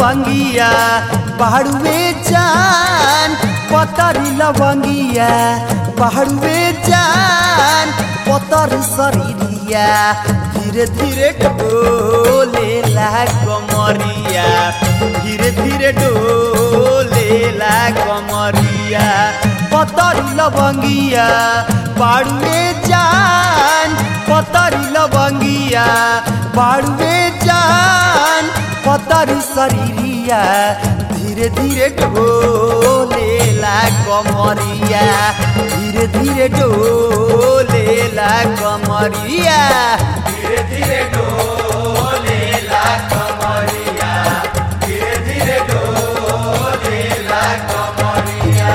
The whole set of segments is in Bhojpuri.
लवंगिया बाड़ुए जान पतरी लवंगिया बाड़ुए जान पतर शरीरिया धीरे धीरे डोलेला कमरिया धीरे धीरे डोलेला कमरिया पतरी लवंगिया बाड़ुए जान पतरी लवंगिया बाड़ुए जान पतरी शरीरिया धीरे धीरे डोलेला कमरिया धीरे धीरे डोलेला कमरिया धीरे धीरे डोलेला कमरिया धीरे धीरे डोलेला कमरिया।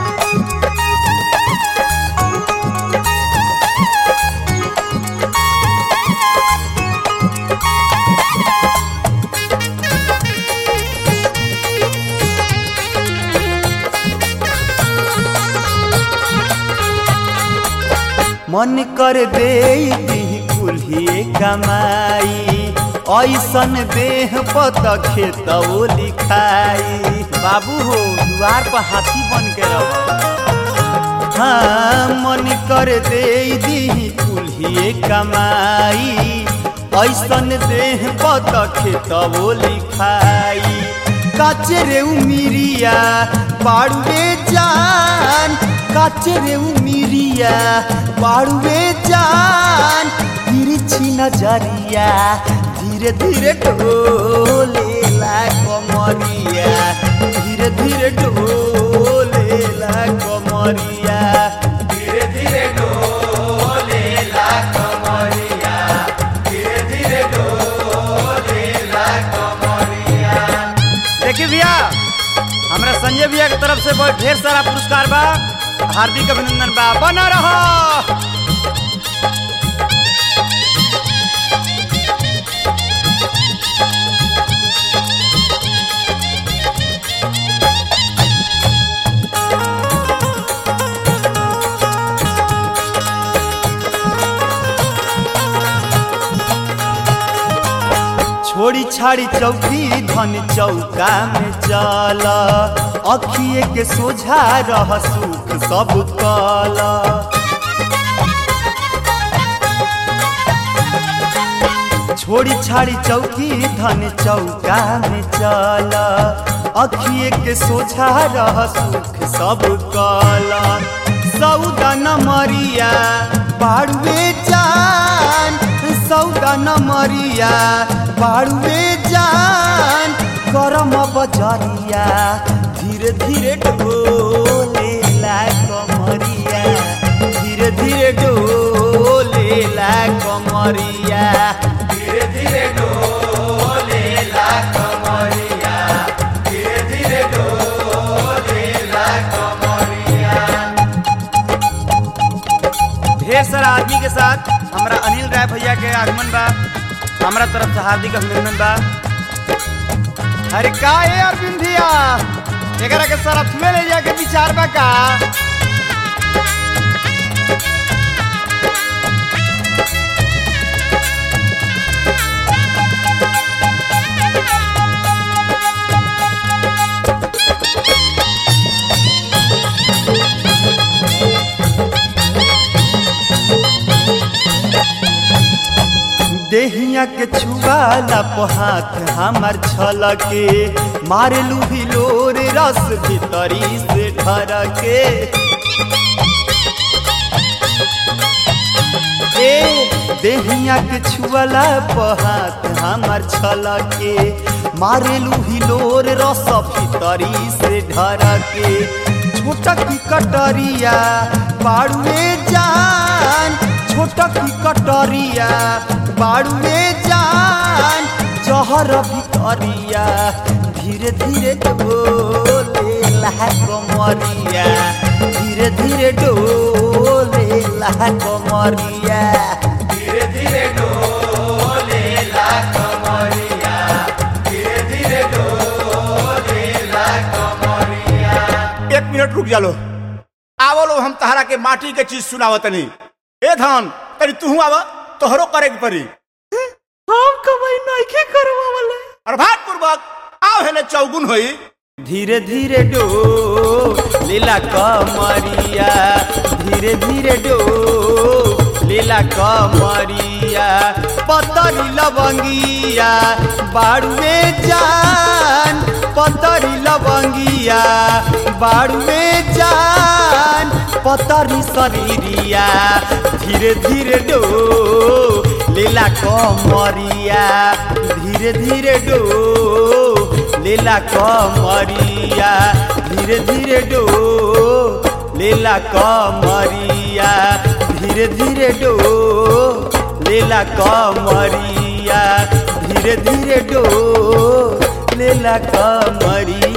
मन कर दे कुल्हिए कमाई ऐसन देह पत खेतौ लिखाई बाबू हो द्वार पर हाथी बन के रहो। हाँ मन कर दे कुल्हिए कमाई ऐसन देह पत खेतौ लिखाई काचरे उमिरिया बाड़ुए जान काचरे उमिरिया बाड़ुए जान तिरछी नजरिया धीरे धीरे डोलेला कमरिया धीरे धीरे डोलेला कमरिया धीरे धीरे डोलेला कमरिया धीरे धीरे डोलेला कमरिया। देखिए भैया हमरा संजय भैया की तरफ से बहुत ढेर सारा पुरस्कार बा हार्दिक अभिनंदन बा बना रहो। छोड़ी छाड़ी चौकी धन चौका में चल अखिए के सोझा रह सुख सब कल छोड़ी छाड़ी चौकी धन चौका में चल अखिए के सोझा रह सुख सब कल सौदा न मरिया बाड़ुए जान सौदा न मरिया बाड़ुए जान करम बजरिया धीरे धीरे डोलेला कमरिया धीरे धीरे डोलेला कमरिया धीरे धीरे डोलेला कमरिया धीरे धीरे डोलेला कमरिया। ढेर सारा आदमी के साथ हमारा अनिल राय भैया के आगमन बा हमारा तरफ से हार्दिक अभिनंदन बा। अरे का है अरविंद भैया एकरा के सरफ में ले जाके विचार बा का देहिया के छुआला पहात हमार छलके मारे लूही लोर रस भीतरी से ढरके देहिया के छुआला पहात हमार छलके मारे लूही लोर रस भीतरी से ढरके छोटा की कटरिया बाड़ुए जान छोटा की कटरिया बाड़ुए जान जहर भितरिया धीरे धीरे डोलेला कमरिया धीरे धीरे डोलेला कमरिया धीरे धीरे डोलेला कमरिया धीरे धीरे डोलेला कमरिया। 1 मिनट रुक जालो आवलो हम तहरा के माटी के चीज सुनावतनी ए धन तनी तू आवा तोहरो करे के पड़ी हम कमाई नहीं के करवा वाला और भाट पूर्वक आओ हेले चौगुन होई। धीरे धीरे डो लीला कमरिया, धीरे धीरे डो लीला कमरिया, पतरी लवंगिया बाड़ुए जान, पतरी लवंगिया बाड़ुए जान, पतरी शरीरिया, धीरे धीरे डो लीला कमरिया, धीरे धीरे डो लीला कमरिया, धीरे धीरे डो लीला कमरिया, धीरे धीरे डो लीला कमरिया, धीरे धीरे डो लीला कमरिया।